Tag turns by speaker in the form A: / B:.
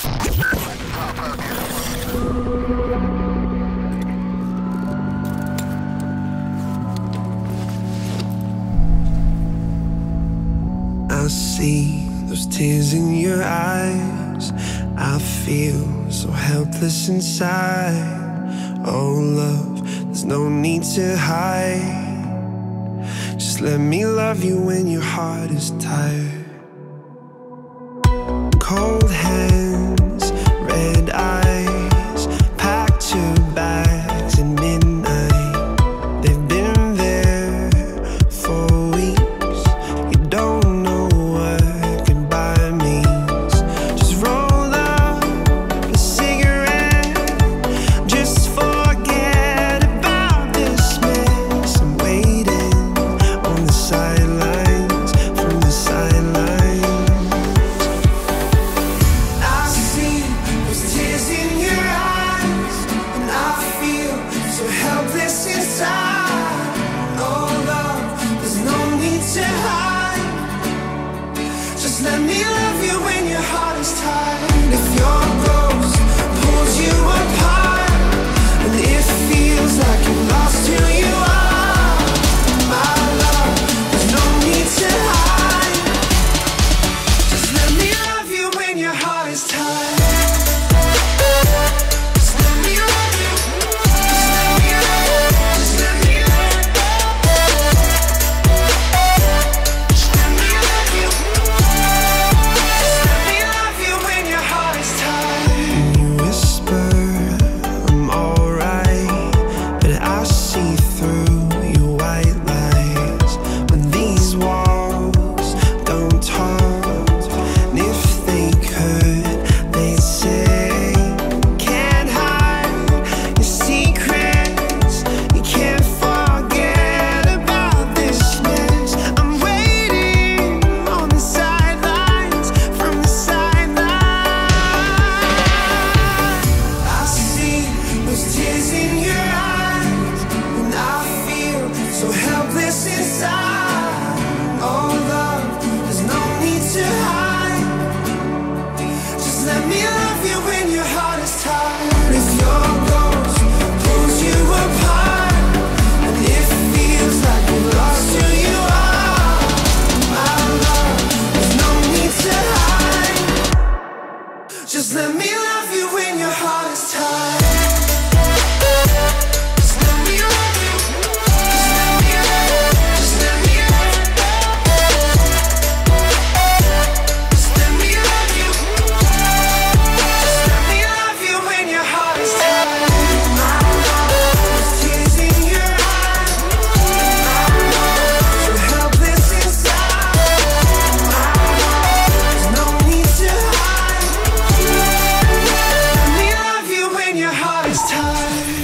A: I see those tears in your eyes. I feel so helpless inside. Oh love, there's no need to hide. Just let me love you when your heart is tired. Cold hands, red eyes, packed your bags at midnight. They've been there for weeks. You don't know what goodbye means. Just roll up a cigarette. Just forget about this mess. I'm waiting on the sidelines, from the sidelines. I see those tears in your eyes, and I feel so helpless inside. Oh love, there's no need to hide. Just let me love you when your heart is tired. If your ghost pulls you apart, and it feels like you lost who you are, my love, there's no need to hide. Just let me love you when your heart is tired. Just let me love you. Just let me love you. Just let me love you. Just let me love you. Just let me love you when your heart is tired. And you whisper, I'm alright, but I see through your white lies. When these walls don't talk, and if they could, they'd say, can't hide your secrets. You can't forget about this mess. I'm waiting on the sidelines, from the sidelines. I see those tears in your eyes, and I feel so helpless inside. Oh love, there's no need to hide. Just let me love you when your heart is tired. If your ghost pulls you apart, and it feels like you lost who you are, my love, there's no need to hide. Just let me love you when your heart is tired. Just let me love you. Just let me love you. Just let me love you. Just let me love you. Just let me love you when your heart is tired. My love, those tears in your eyes. My love, so helpless inside. My love, there's no need to hide. Let me love you when your heart is tired.